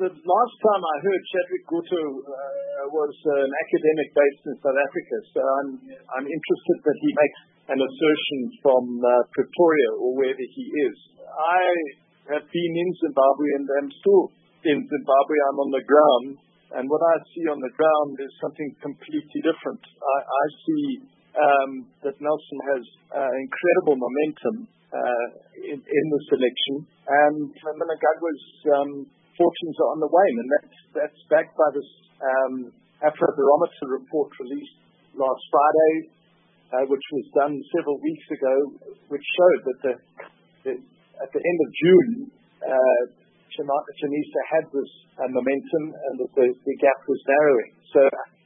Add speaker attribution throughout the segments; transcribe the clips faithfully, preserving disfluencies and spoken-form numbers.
Speaker 1: the last time I heard Chadwick Guto uh, was an academic based in South Africa, so I'm I'm interested that he makes an assertion from uh, Pretoria or wherever he is. I have been in Zimbabwe and I'm still in Zimbabwe. I'm on the ground, and what I see on the ground is something completely different. I, I see um, that Nelson has uh, incredible momentum uh, in, in this election, and Mnangagwa's um, fortunes are on the wane, and that's, that's backed by this um, Afrobarometer report released last Friday, uh, which was done several weeks ago, which showed that the, the, at the end of June, uh, Chamisa had this uh, momentum and that the, the gap was narrowing. So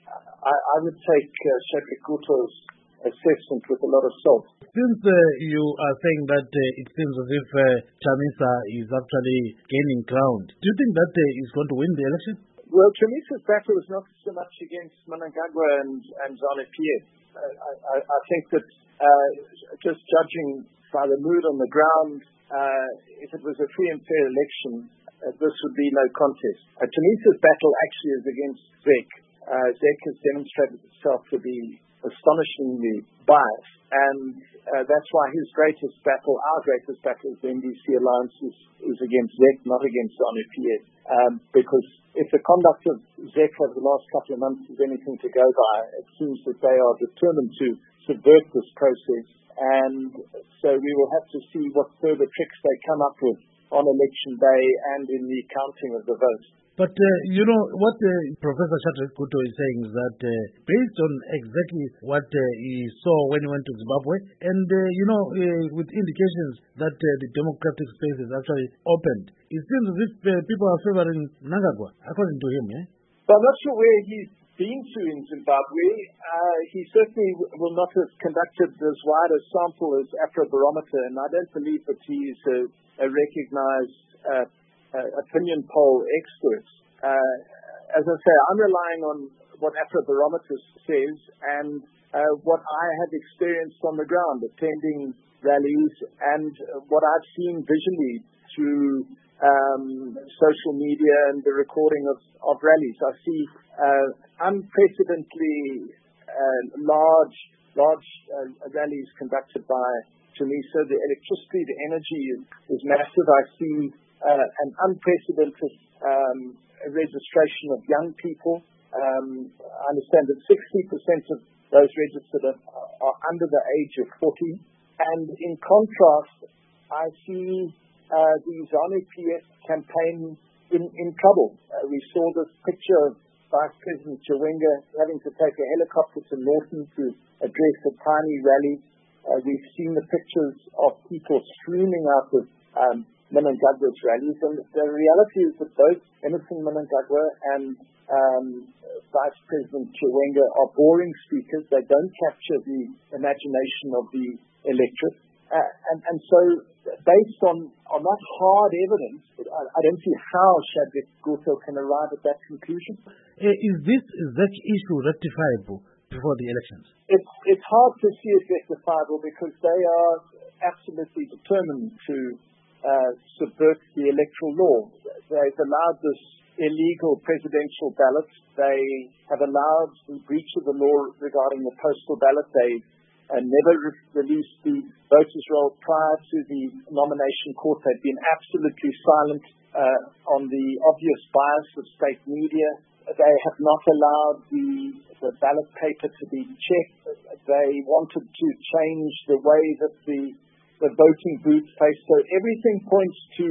Speaker 1: I, I would take uh, Chadwick Guto's assessment with a lot of salt.
Speaker 2: Since uh, you are saying that uh, it seems as if uh, Chamisa is actually gaining ground, do you think that uh, he's going to win the election?
Speaker 1: Well, Chamisa's battle is not so much against Mnangagwa and, and ZANU-P F. I, I, I think that uh, just judging by the mood on the ground, uh, if it was a free and fair election, uh, this would be no contest. Uh, Chamisa's battle actually is against Z E C. Uh, Z E C has demonstrated itself to be astonishingly biased, and uh, that's why his greatest battle, our greatest battle, the N D C alliance, is, is against Z E C, not against ZANU-P F. Um, because if the conduct of Z E C over the last couple of months is anything to go by, it seems that they are determined to subvert this process, and so we will have to see what further tricks they come up with on election day and in the counting of the votes.
Speaker 2: But, uh, you know, what uh, Professor Chadwick Guto is saying is that uh, based on exactly what uh, he saw when he went to Zimbabwe, and, uh, you know, uh, with indications that uh, the democratic space is actually opened, it seems as if uh, people are favoring Mnangagwa, according to him, yeah?
Speaker 1: Well, I'm not sure where he's been to in Zimbabwe. Uh, he certainly will not have conducted as wide a sample as Afrobarometer, and I don't believe that he is a, a recognized uh, Uh, opinion poll experts. Uh, as I say, I'm relying on what Afrobarometer says and uh, what I have experienced on the ground, attending rallies, and uh, what I've seen visually through um, social media and the recording of, of rallies. I see uh, unprecedentedly uh, large, large uh, rallies conducted by Chamisa. The electricity, the energy is, is massive. I see Uh, an unprecedented um, registration of young people. Um, I understand that sixty percent of those registered are, are under the age of forty. And in contrast, I see uh, the ZANU-P F campaign in, in trouble. Uh, we saw this picture of Vice President Chiwenga having to take a helicopter to Norton to address a tiny rally. Uh, we've seen the pictures of people streaming out of um, Mnangagwa's rallies, and the reality is that both Emmerson Mnangagwa and um, Vice President Chiwenga are boring speakers. They don't capture the imagination of the electorate, uh, and, and so based on, on that hard evidence, I, I don't see how Chadwick Guto can arrive at that conclusion.
Speaker 2: Is this exact issue rectifiable before the elections?
Speaker 1: It's, it's hard to see it rectifiable because they are absolutely determined to Uh, subvert the electoral law. They've allowed this illegal presidential ballot. They have allowed the breach of the law regarding the postal ballot. They uh, never re- released the voters' roll prior to the nomination court. They've been absolutely silent uh, on the obvious bias of state media. They have not allowed the, the ballot paper to be checked. They wanted to change the way that the the voting booth face. So everything points to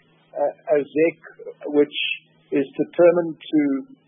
Speaker 1: uh, a Z E C which is determined to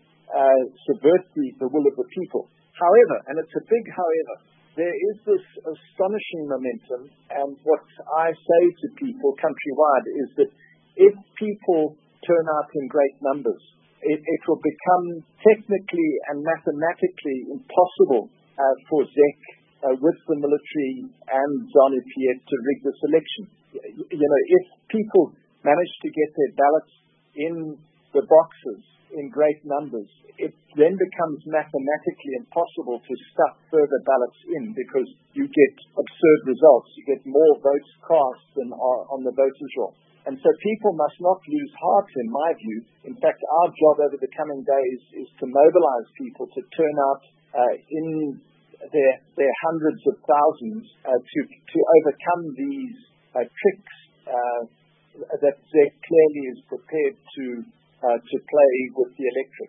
Speaker 1: uh, subvert the, the will of the people. However, and it's a big however, there is this astonishing momentum, and what I say to people countrywide is that if people turn out in great numbers, it, it will become technically and mathematically impossible uh, for Z E C Uh, with the military and ZANU-P F to rig this election. You know, if people manage to get their ballots in the boxes in great numbers, it then becomes mathematically impossible to stuff further ballots in because you get absurd results. You get more votes cast than are on the voters' roll. And so people must not lose heart, in my view. In fact, our job over the coming days is to mobilize people to turn out uh, in their, their hundreds of thousands uh, to, to overcome these uh, tricks uh, that Z E C clearly is prepared to, uh, to play with the electric.